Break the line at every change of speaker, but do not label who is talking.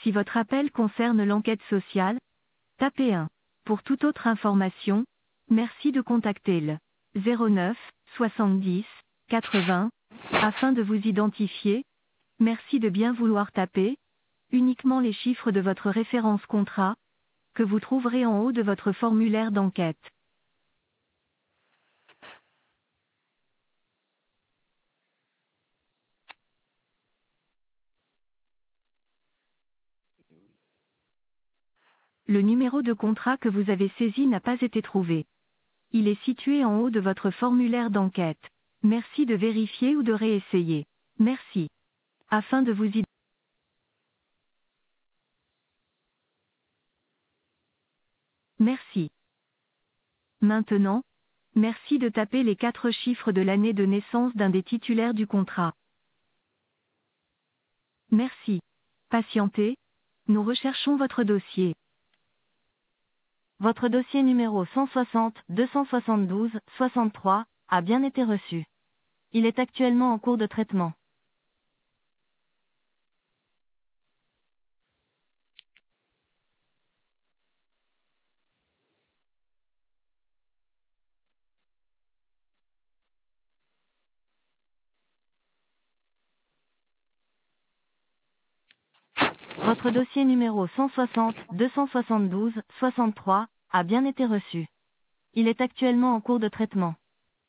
Si votre appel concerne l'enquête sociale, tapez 1. Pour toute autre information, merci de contacter le 09 70 80 afin de vous identifier. Merci de bien vouloir taper uniquement les chiffres de votre référence contrat que vous trouverez en haut de votre formulaire d'enquête. Le numéro de contrat que vous avez saisi n'a pas été trouvé. Il est situé en haut de votre formulaire d'enquête. Merci de vérifier ou de réessayer. Merci. Afin de vous identifier. Merci. Maintenant, merci de taper les 4 chiffres de l'année de naissance d'un des titulaires du contrat. Merci. Patientez. Nous recherchons votre dossier. Votre dossier numéro 160 272 63 a bien été reçu. Il est actuellement en cours de traitement. Votre dossier numéro 160 272 63 a bien été reçu. Il est actuellement en cours de traitement.